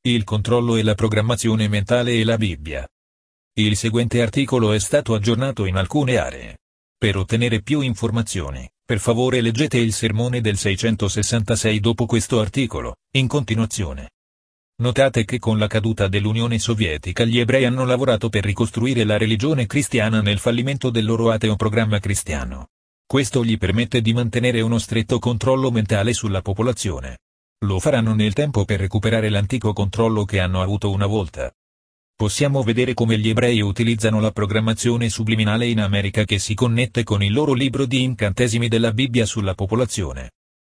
Il controllo e la programmazione mentale e la Bibbia. Il seguente articolo è stato aggiornato in alcune aree. Per ottenere più informazioni, per favore leggete il sermone del 666 dopo questo articolo, in continuazione. Notate che con la caduta dell'Unione Sovietica gli ebrei hanno lavorato per ricostruire la religione cristiana nel fallimento del loro ateo programma cristiano. Questo gli permette di mantenere uno stretto controllo mentale sulla popolazione. Lo faranno nel tempo per recuperare l'antico controllo che hanno avuto una volta. Possiamo vedere come gli ebrei utilizzano la programmazione subliminale in America che si connette con il loro libro di incantesimi della Bibbia sulla popolazione.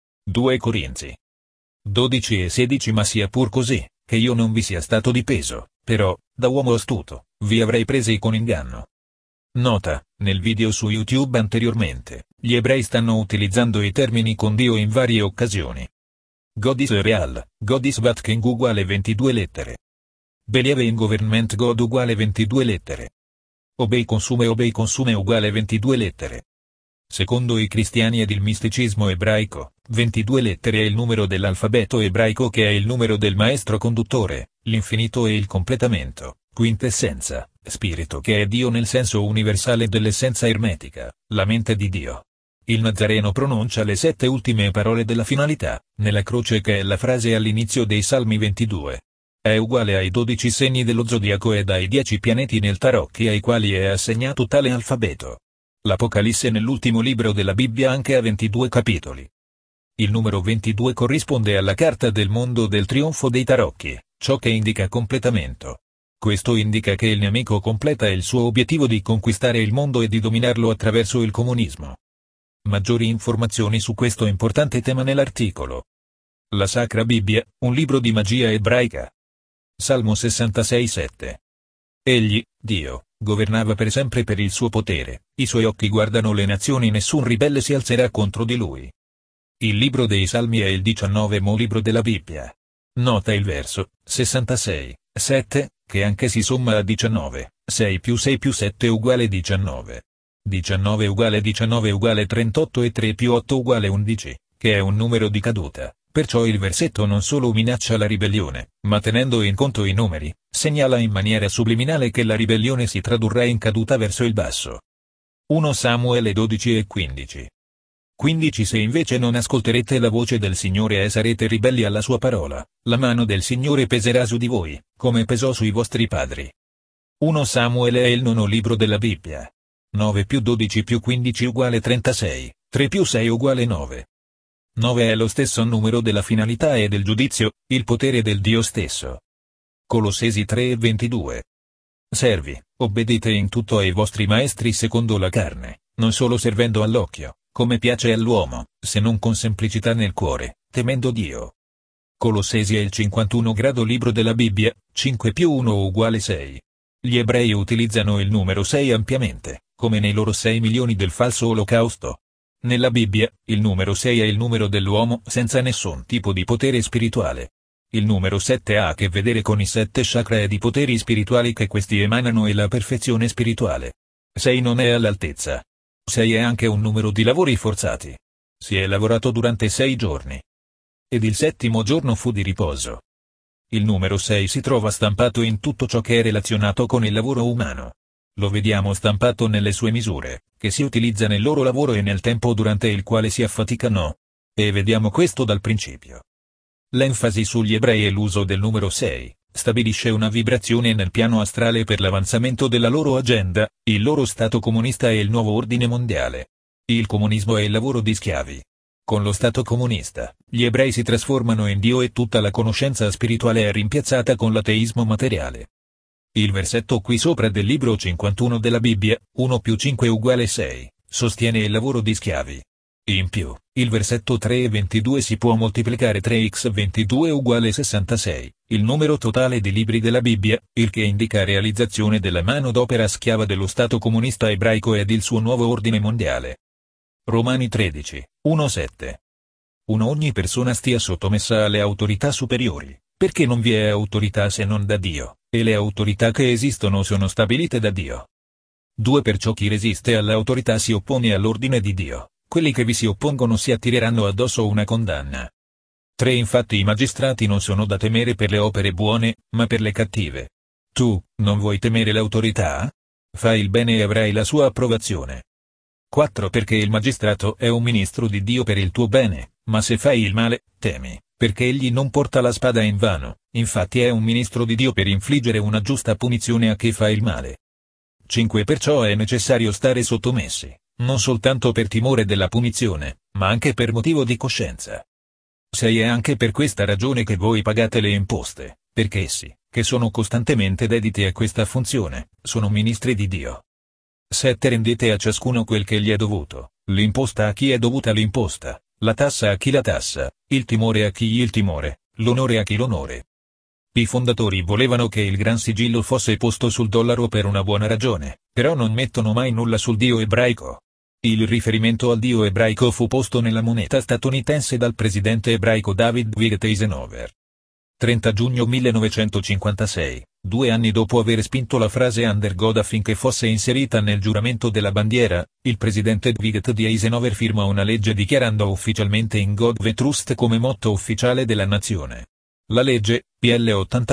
2 Corinzi 12 e 16 Ma sia pur così, che io non vi sia stato di peso, però, da uomo astuto, vi avrei presi con inganno. Nota, nel video su YouTube anteriormente, gli ebrei stanno utilizzando i termini con Dio in varie occasioni. God is real, God is Vatking uguale 22 lettere. Believe in government God uguale 22 lettere. Obey consume uguale 22 lettere. Secondo i cristiani ed il misticismo ebraico, 22 lettere è il numero dell'alfabeto ebraico che è il numero del maestro conduttore, l'infinito e il completamento, quintessenza, spirito che è Dio nel senso universale dell'essenza ermetica, la mente di Dio. Il Nazareno pronuncia le 7 ultime parole della finalità, nella croce che è la frase all'inizio dei Salmi 22. È uguale ai 12 segni dello zodiaco ed ai 10 pianeti nel tarocchi ai quali è assegnato tale alfabeto. L'Apocalisse nell'ultimo libro della Bibbia anche ha 22 capitoli. Il numero 22 corrisponde alla carta del mondo del trionfo dei tarocchi, ciò che indica completamento. Questo indica che il nemico completa il suo obiettivo di conquistare il mondo e di dominarlo attraverso il comunismo. Maggiori informazioni su questo importante tema nell'articolo. La Sacra Bibbia, un libro di magia ebraica. Salmo 66:7. Egli, Dio, governava per sempre per il suo potere, i suoi occhi guardano le nazioni, nessun ribelle si alzerà contro di lui. Il libro dei Salmi è il 19° libro della Bibbia. Nota il verso 66:7, che anche si somma a 19, 6 più 6 più 7 uguale 19. 19 uguale 19 uguale 38 e 3 più 8 uguale 11, che è un numero di caduta, perciò il versetto non solo minaccia la ribellione, ma tenendo in conto i numeri, segnala in maniera subliminale che la ribellione si tradurrà in caduta verso il basso. 1 Samuele 12 e 15. 15 Se invece non ascolterete la voce del Signore e sarete ribelli alla sua parola, la mano del Signore peserà su di voi, come pesò sui vostri padri. 1 Samuele è il 9° libro della Bibbia. 9 più 12 più 15 uguale 36, 3 più 6 uguale 9. 9 è lo stesso numero della finalità e del giudizio, il potere del Dio stesso. Colossesi 3 e 22. Servi, obbedite in tutto ai vostri maestri secondo la carne, non solo servendo all'occhio, come piace all'uomo, se non con semplicità nel cuore, temendo Dio. Colossesi è il 51° libro della Bibbia, 5 più 1 uguale 6. Gli ebrei utilizzano il numero 6 ampiamente, come nei loro 6 milioni del falso olocausto. Nella Bibbia, il numero 6 è il numero dell'uomo senza nessun tipo di potere spirituale. Il numero 7 ha a che vedere con i 7 chakra ed i poteri spirituali che questi emanano e la perfezione spirituale. 6 non è all'altezza. 6 è anche un numero di lavori forzati. Si è lavorato durante 6 giorni. Ed il 7° giorno fu di riposo. Il numero 6 si trova stampato in tutto ciò che è relazionato con il lavoro umano. Lo vediamo stampato nelle sue misure, che si utilizza nel loro lavoro e nel tempo durante il quale si affaticano. E vediamo questo dal principio. L'enfasi sugli ebrei e l'uso del numero 6, stabilisce una vibrazione nel piano astrale per l'avanzamento della loro agenda, il loro stato comunista e il nuovo ordine mondiale. Il comunismo è il lavoro di schiavi. Con lo stato comunista, gli ebrei si trasformano in Dio e tutta la conoscenza spirituale è rimpiazzata con l'ateismo materiale. Il versetto qui sopra del libro 51 della Bibbia, 1 più 5 uguale 6, sostiene il lavoro di schiavi. In più, il versetto 3 e 22 si può moltiplicare 3x 22 uguale 66, il numero totale di libri della Bibbia, il che indica realizzazione della manodopera schiava dello Stato comunista ebraico ed il suo nuovo ordine mondiale. Romani 13, 1-7. 1 Ogni persona stia sottomessa alle autorità superiori, perché non vi è autorità se non da Dio, e le autorità che esistono sono stabilite da Dio. 2 Perciò chi resiste all'autorità si oppone all'ordine di Dio, quelli che vi si oppongono si attireranno addosso una condanna. 3 Infatti i magistrati non sono da temere per le opere buone, ma per le cattive. Tu, non vuoi temere l'autorità? Fai il bene e avrai la sua approvazione. 4 Perché il magistrato è un ministro di Dio per il tuo bene, ma se fai il male, temi, perché egli non porta la spada invano, infatti è un ministro di Dio per infliggere una giusta punizione a chi fa il male. 5 Perciò è necessario stare sottomessi, non soltanto per timore della punizione, ma anche per motivo di coscienza. 6 È anche per questa ragione che voi pagate le imposte, perché essi, che sono costantemente dediti a questa funzione, sono ministri di Dio. 7 Rendete a ciascuno quel che gli è dovuto, l'imposta a chi è dovuta l'imposta, la tassa a chi la tassa, il timore a chi il timore, l'onore a chi l'onore. I fondatori volevano che il gran sigillo fosse posto sul dollaro per una buona ragione, però non mettono mai nulla sul Dio ebraico. Il riferimento al Dio ebraico fu posto nella moneta statunitense dal presidente ebraico David Dwight Eisenhower. 30 giugno 1956, 2 anni dopo aver spinto la frase Under God affinché fosse inserita nel giuramento della bandiera, il presidente Dwight D. Eisenhower firma una legge dichiarando ufficialmente In God We Trust come motto ufficiale della nazione. La legge, PL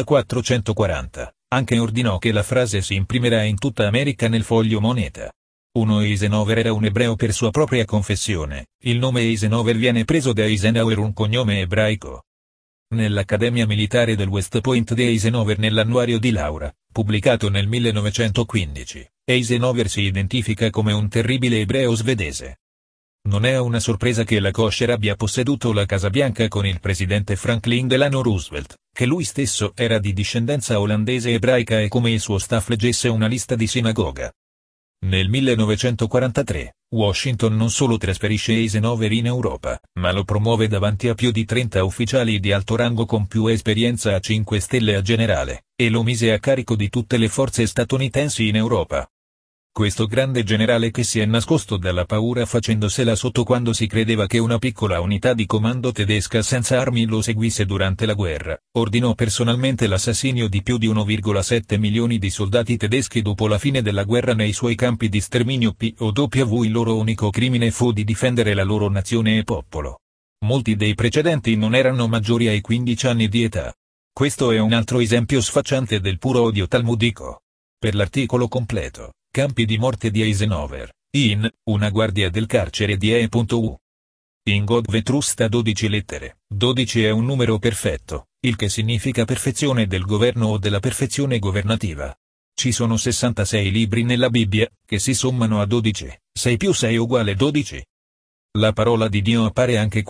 84-140, anche ordinò che la frase si imprimerà in tutta America nel foglio moneta. 1 Eisenhower era un ebreo per sua propria confessione, il nome Eisenhower viene preso da Eisenhower, un cognome ebraico. Nell'Accademia Militare del West Point di Eisenhower nell'annuario di laurea, pubblicato nel 1915, Eisenhower si identifica come un terribile ebreo svedese. Non è una sorpresa che la kosher abbia posseduto la Casa Bianca con il presidente Franklin Delano Roosevelt, che lui stesso era di discendenza olandese ebraica e come il suo staff leggesse una lista di sinagoga. Nel 1943, Washington non solo trasferisce Eisenhower in Europa, ma lo promuove davanti a più di 30 ufficiali di alto rango con più esperienza a 5 stelle a generale, e lo mise a carico di tutte le forze statunitensi in Europa. Questo grande generale, che si è nascosto dalla paura facendosela sotto quando si credeva che una piccola unità di comando tedesca senza armi lo seguisse durante la guerra, ordinò personalmente l'assassinio di più di 1,7 milioni di soldati tedeschi dopo la fine della guerra nei suoi campi di sterminio POW. Il loro unico crimine fu di difendere la loro nazione e popolo. Molti dei precedenti non erano maggiori ai 15 anni di età. Questo è un altro esempio sfacciante del puro odio talmudico. Per l'articolo completo, Campi di morte di Eisenhower, in, una guardia del carcere di E.U. In God We Trust ha 12 lettere, 12 è un numero perfetto, il che significa perfezione del governo o della perfezione governativa. Ci sono 66 libri nella Bibbia, che si sommano a 12, 6 più 6 uguale 12. La parola di Dio appare anche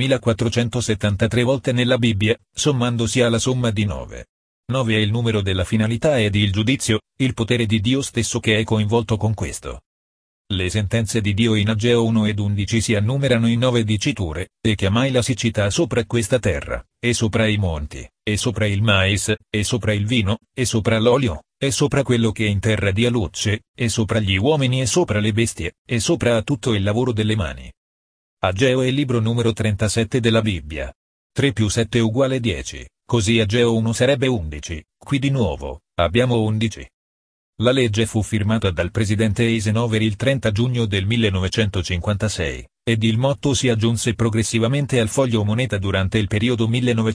4473 volte nella Bibbia, sommandosi alla somma di 9. 9 è il numero della finalità ed il giudizio, il potere di Dio stesso che è coinvolto con questo. Le sentenze di Dio in Ageo 1 ed 11 si annumerano in 9 diciture, e chiamai la siccità sopra questa terra, e sopra i monti, e sopra il mais, e sopra il vino, e sopra l'olio, e sopra quello che in terra dia luce, e sopra gli uomini e sopra le bestie, e sopra tutto il lavoro delle mani. Ageo è il libro numero 37 della Bibbia. 3 più 7 uguale 10. Così Ageo 1 sarebbe 11, qui di nuovo, abbiamo 11. La legge fu firmata dal presidente Eisenhower il 30 giugno del 1956, ed il motto si aggiunse progressivamente al foglio moneta durante il periodo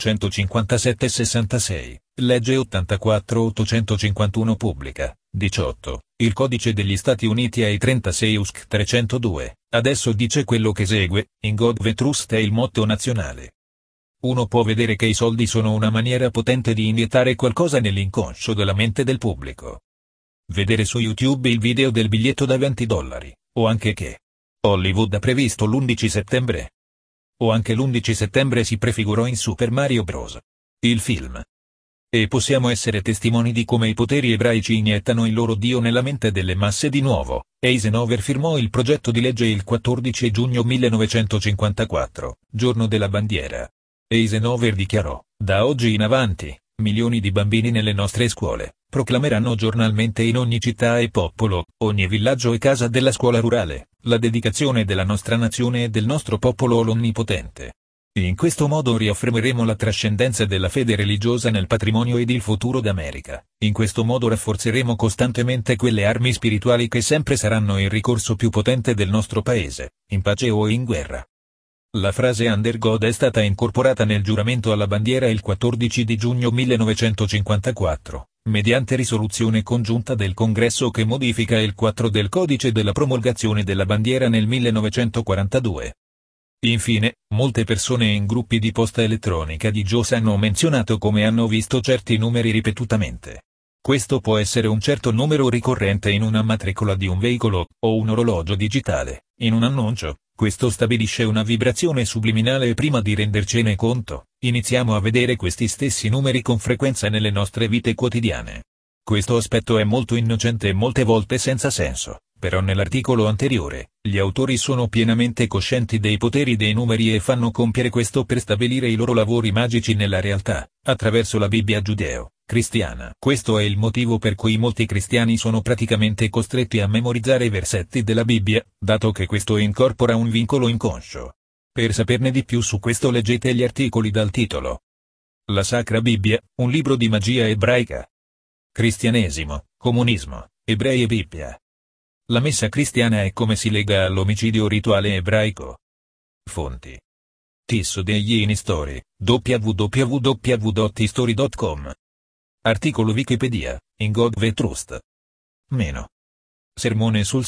1957-66, legge 84-851 pubblica, 18, il codice degli Stati Uniti ai 36 USC 302, adesso dice quello che segue, In God We Trust è il motto nazionale. Uno può vedere che i soldi sono una maniera potente di iniettare qualcosa nell'inconscio della mente del pubblico. Vedere su YouTube il video del biglietto da $20, o anche che Hollywood ha previsto l'11 settembre. O anche l'11 settembre si prefigurò in Super Mario Bros. Il film. E possiamo essere testimoni di come i poteri ebraici iniettano il loro Dio nella mente delle masse di nuovo. Eisenhower firmò il progetto di legge il 14 giugno 1954, giorno della bandiera. Eisenhower dichiarò, da oggi in avanti, milioni di bambini nelle nostre scuole, proclameranno giornalmente in ogni città e popolo, ogni villaggio e casa della scuola rurale, la dedicazione della nostra nazione e del nostro popolo all'Onnipotente. In questo modo riaffermeremo la trascendenza della fede religiosa nel patrimonio ed il futuro d'America. In questo modo rafforzeremo costantemente quelle armi spirituali che sempre saranno il ricorso più potente del nostro paese, in pace o in guerra. La frase Under God è stata incorporata nel giuramento alla bandiera il 14 di giugno 1954, mediante risoluzione congiunta del Congresso che modifica il 4 del codice della promulgazione della bandiera nel 1942. Infine, molte persone in gruppi di posta elettronica di JAWS hanno menzionato come hanno visto certi numeri ripetutamente. Questo può essere un certo numero ricorrente in una matricola di un veicolo, o un orologio digitale, in un annuncio. Questo stabilisce una vibrazione subliminale e prima di rendercene conto, iniziamo a vedere questi stessi numeri con frequenza nelle nostre vite quotidiane. Questo aspetto è molto innocente e molte volte senza senso, però nell'articolo anteriore, gli autori sono pienamente coscienti dei poteri dei numeri e fanno compiere questo per stabilire i loro lavori magici nella realtà, attraverso la Bibbia giudeo-cristiana. Questo è il motivo per cui molti cristiani sono praticamente costretti a memorizzare i versetti della Bibbia, dato che questo incorpora un vincolo inconscio. Per saperne di più su questo leggete gli articoli dal titolo. La Sacra Bibbia, un libro di magia ebraica. Cristianesimo, comunismo, ebrei e Bibbia. La messa cristiana è come si lega all'omicidio rituale ebraico. Fonti. Tisso degli Story, www.history.com. Articolo Wikipedia, In God We Trust. Meno. Sermone sul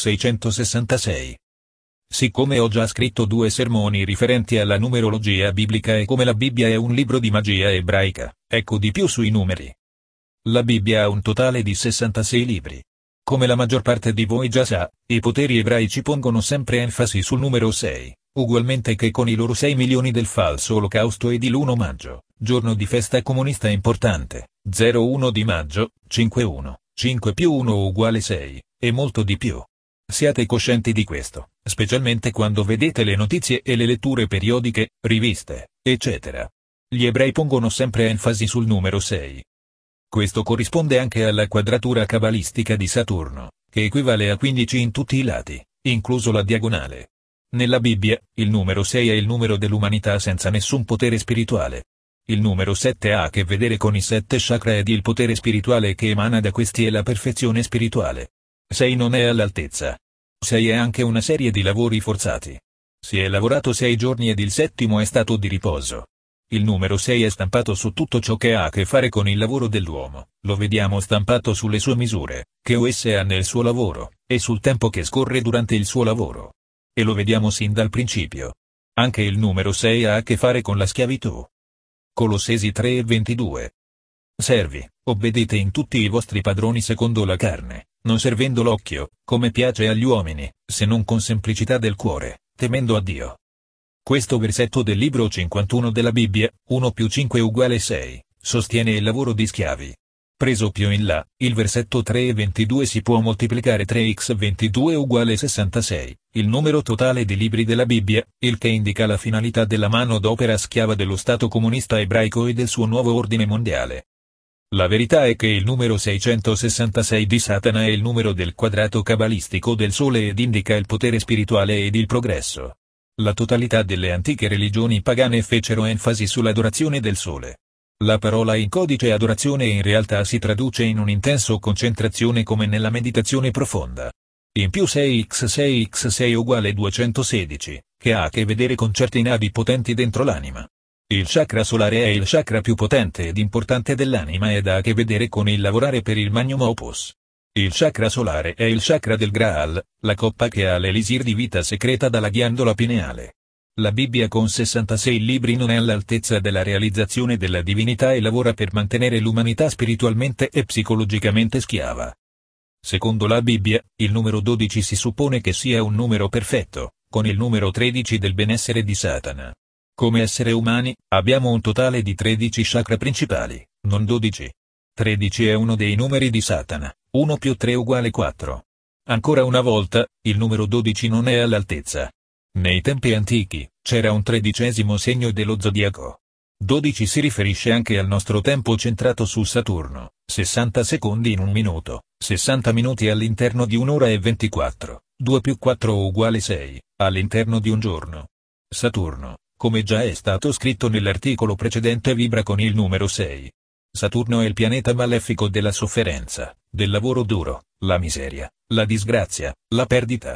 666. Siccome ho già scritto 2 sermoni riferenti alla numerologia biblica e come la Bibbia è un libro di magia ebraica, ecco di più sui numeri. La Bibbia ha un totale di 66 libri. Come la maggior parte di voi già sa, i poteri ebraici pongono sempre enfasi sul numero 6, ugualmente che con i loro 6 milioni del falso olocausto ed il 1 maggio, giorno di festa comunista importante, 01 di maggio, 5-1, 5 più 1 uguale 6, e molto di più. Siate coscienti di questo, specialmente quando vedete le notizie e le letture periodiche, riviste, eccetera. Gli ebrei pongono sempre enfasi sul numero 6. Questo corrisponde anche alla quadratura cabalistica di Saturno, che equivale a 15 in tutti i lati, incluso la diagonale. Nella Bibbia, il numero 6 è il numero dell'umanità senza nessun potere spirituale. Il numero 7 ha a che vedere con i 7 chakra ed il potere spirituale che emana da questi e la perfezione spirituale. 6 non è all'altezza. 6 è anche una serie di lavori forzati. Si è lavorato 6 giorni ed il settimo è stato di riposo. Il numero 6 è stampato su tutto ciò che ha a che fare con il lavoro dell'uomo, lo vediamo stampato sulle sue misure, che OS ha nel suo lavoro, e sul tempo che scorre durante il suo lavoro. E lo vediamo sin dal principio. Anche il numero 6 ha a che fare con la schiavitù. Colossesi 3:22. Servi, obbedite in tutti i vostri padroni secondo la carne, non servendo l'occhio, come piace agli uomini, se non con semplicità del cuore, temendo a Dio. Questo versetto del libro 51 della Bibbia, 1 più 5 uguale 6, sostiene il lavoro di schiavi. Preso più in là, il versetto 3:22 si può moltiplicare 3x22 uguale 66, il numero totale di libri della Bibbia, il che indica la finalità della mano d'opera schiava dello Stato comunista ebraico e del suo nuovo ordine mondiale. La verità è che il numero 666 di Satana è il numero del quadrato cabalistico del Sole ed indica il potere spirituale ed il progresso. La totalità delle antiche religioni pagane fecero enfasi sull'adorazione del Sole. La parola in codice adorazione in realtà si traduce in un'intenso concentrazione come nella meditazione profonda. In più 6x6x6 uguale 216, che ha a che vedere con certi navi potenti dentro l'anima. Il chakra solare è il chakra più potente ed importante dell'anima ed ha a che vedere con il lavorare per il magnum opus. Il chakra solare è il chakra del Graal, la coppa che ha l'elisir di vita secreta dalla ghiandola pineale. La Bibbia con 66 libri non è all'altezza della realizzazione della divinità e lavora per mantenere l'umanità spiritualmente e psicologicamente schiava. Secondo la Bibbia, il numero 12 si suppone che sia un numero perfetto, con il numero 13 del benessere di Satana. Come esseri umani, abbiamo un totale di 13 chakra principali, non 12. 13 è uno dei numeri di Satana, 1 più 3 uguale 4. Ancora una volta, il numero 12 non è all'altezza. Nei tempi antichi, c'era un 13° segno dello zodiaco. 12 si riferisce anche al nostro tempo centrato su Saturno, 60 secondi in un minuto, 60 minuti all'interno di un'ora e 24, 2 più 4 uguale 6, all'interno di un giorno. Saturno, come già è stato scritto nell'articolo precedente, vibra con il numero 6. Saturno è il pianeta malefico della sofferenza, del lavoro duro, la miseria, la disgrazia, la perdita.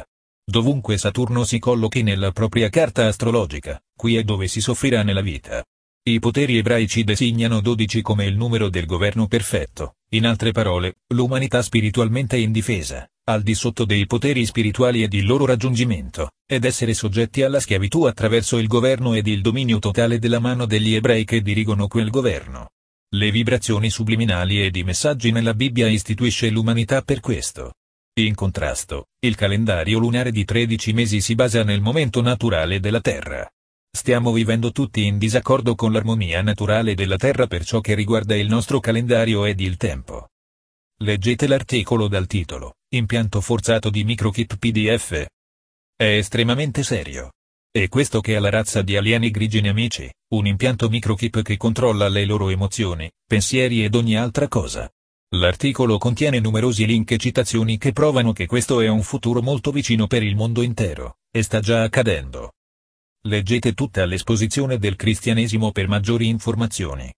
Dovunque Saturno si collochi nella propria carta astrologica, qui è dove si soffrirà nella vita. I poteri ebraici designano 12 come il numero del governo perfetto, in altre parole, l'umanità spiritualmente indifesa, al di sotto dei poteri spirituali ed il loro raggiungimento, ed essere soggetti alla schiavitù attraverso il governo ed il dominio totale della mano degli ebrei che dirigono quel governo. Le vibrazioni subliminali ed i messaggi nella Bibbia istituisce l'umanità per questo. In contrasto, il calendario lunare di 13 mesi si basa nel momento naturale della Terra. Stiamo vivendo tutti in disaccordo con l'armonia naturale della Terra per ciò che riguarda il nostro calendario ed il tempo. Leggete l'articolo dal titolo, Impianto forzato di microchip PDF. È estremamente serio. È questo che ha la razza di alieni grigi nemici, un impianto microchip che controlla le loro emozioni, pensieri ed ogni altra cosa. L'articolo contiene numerosi link e citazioni che provano che questo è un futuro molto vicino per il mondo intero, e sta già accadendo. Leggete tutta l'esposizione del cristianesimo per maggiori informazioni.